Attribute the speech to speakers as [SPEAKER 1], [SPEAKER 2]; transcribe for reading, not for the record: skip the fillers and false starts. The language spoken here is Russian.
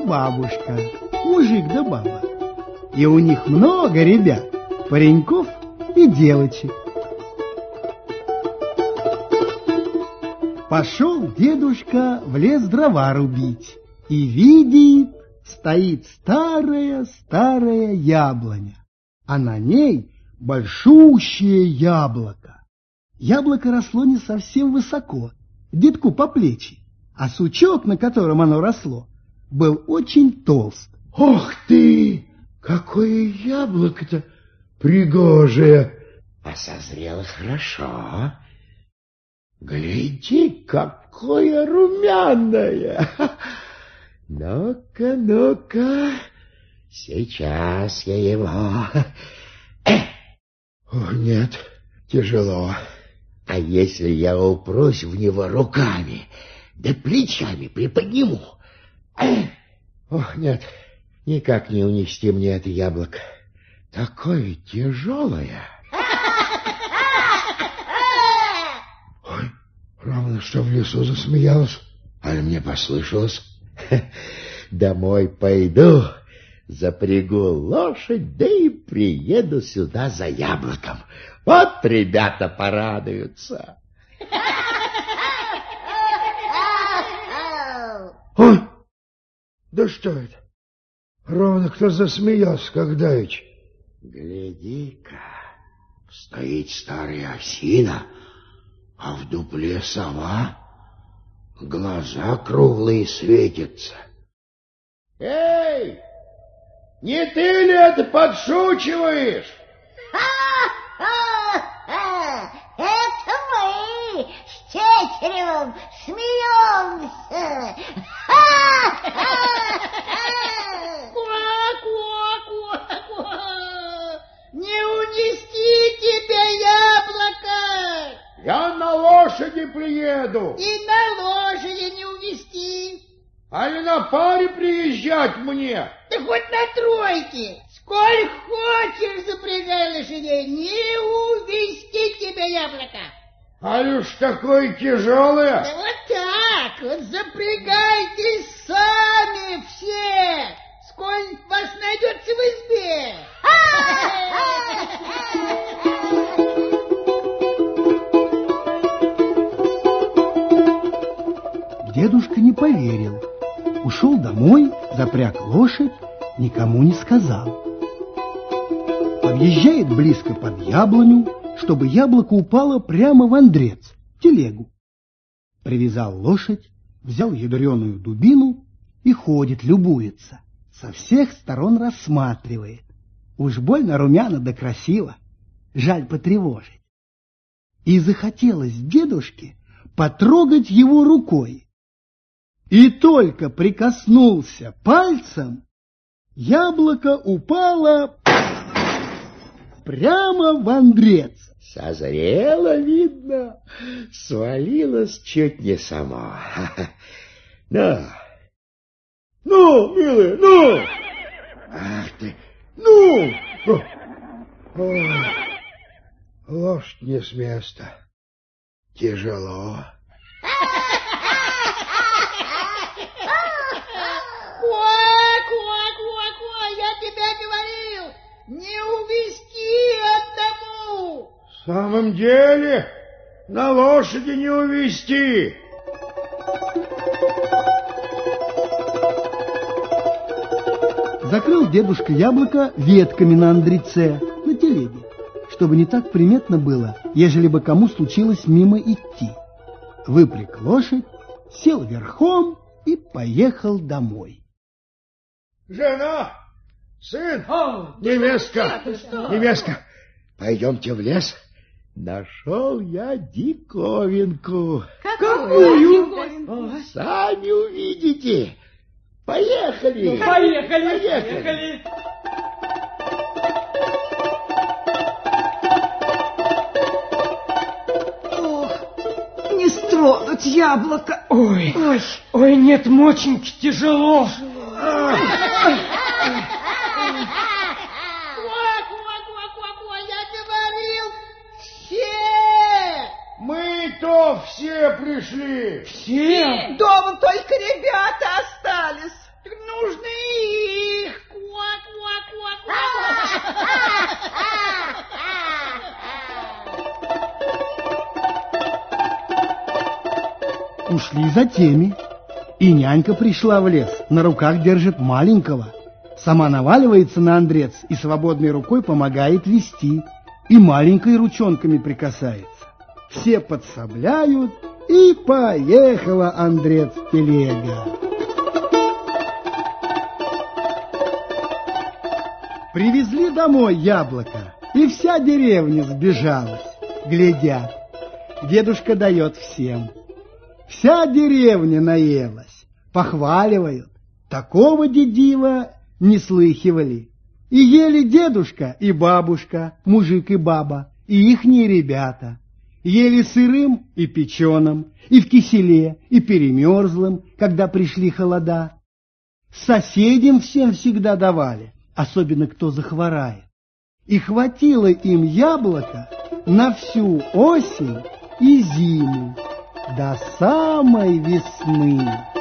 [SPEAKER 1] бабушка, мужик да баба. И у них много ребят, пареньков и девочек. Пошел дедушка в лес дрова рубить и видит, стоит старая яблоня, а на ней большущее яблоко. Яблоко росло не совсем высоко, дедку по плечи, а сучок, на котором оно росло, был очень толст.
[SPEAKER 2] Ох ты! Какое яблоко-то пригожее! А созрело хорошо. Гляди, какое румяное! Ну-ка, ну-ка, сейчас я его... О, нет, тяжело. А если я упрусь в него руками, да плечами приподниму? Ох, нет, никак не унести мне это яблоко. Такое тяжелое. Ой, ровно что в лесу засмеялась. А мне послышалось. Домой пойду, запрягу лошадь, да и приеду сюда за яблоком. Вот ребята порадуются. Ой, да что это? Ровно кто засмеялся, как давеча. Гляди-ка, стоит старая осина, а в дупле сова, глаза круглые светятся. Эй, не ты ли это подшучиваешь?
[SPEAKER 3] Это мы с тетеревым смеемся. Не унести тебя яблоко.
[SPEAKER 2] Я на лошади приеду.
[SPEAKER 3] И на лошади не увести.
[SPEAKER 2] А не на паре приезжать мне?
[SPEAKER 3] Да хоть на тройке. Сколь хочешь запрягай лошадей, не увести тебя яблоко.
[SPEAKER 2] А уж такое тяжелое.
[SPEAKER 3] Да вот так, вот запрягайтесь сами все, сколь вас найдется в избе.
[SPEAKER 1] Дедушка не поверил. Ушел домой, запряг лошадь, никому не сказал. Подъезжает близко под яблоню, чтобы яблоко упало прямо в андрец, телегу. Привязал лошадь, взял ядреную дубину и ходит, любуется. Со всех сторон рассматривает. Уж больно румяно да красиво, жаль потревожить. И захотелось дедушке потрогать его рукой. И только прикоснулся пальцем, яблоко упало прямо в андрец.
[SPEAKER 2] Созрело, видно, свалилось чуть не само. Ну, милая, ну! Ах ты, ну! Ой, лошадь не с места. Тяжело.
[SPEAKER 3] Я тебе говорил, не увести одному.
[SPEAKER 2] В самом деле, на лошади не увести.
[SPEAKER 1] Закрыл дедушка яблоко ветками на андреце, на телеге, чтобы не так приметно было, ежели бы кому случилось мимо идти. Выпряг лошадь, сел верхом и поехал домой.
[SPEAKER 2] Жена, сын, невестка, пойдемте в лес. Нашел я диковинку.
[SPEAKER 3] Какую?
[SPEAKER 2] Сами увидите. Поехали.
[SPEAKER 4] Поехали.
[SPEAKER 5] Ох, не стронуть яблоко.
[SPEAKER 4] Ой, нет, моченьки, тяжело.
[SPEAKER 3] Я говорил, все.
[SPEAKER 2] Мы-то все пришли.
[SPEAKER 4] Все?
[SPEAKER 5] Дома только ребята остались.
[SPEAKER 3] Ну нужно и их.
[SPEAKER 1] Ушли за теми, и нянька пришла в лес, на руках держит маленького. Сама наваливается на андрец и свободной рукой помогает вести, и маленькой ручонками прикасается. Все подсобляют, и поехала андрец телега. Привезли домой яблоко, и вся деревня сбежалась, глядят. Дедушка дает всем. Вся деревня наелась, похваливают. Такого дедила не слыхивали. И ели дедушка и бабушка, мужик и баба, и ихние ребята. Ели сырым и печеным, и в киселе, и перемерзлым, когда пришли холода. Соседям всем всегда давали, особенно кто захворает. И хватило им яблока на всю осень и зиму, до самой весны.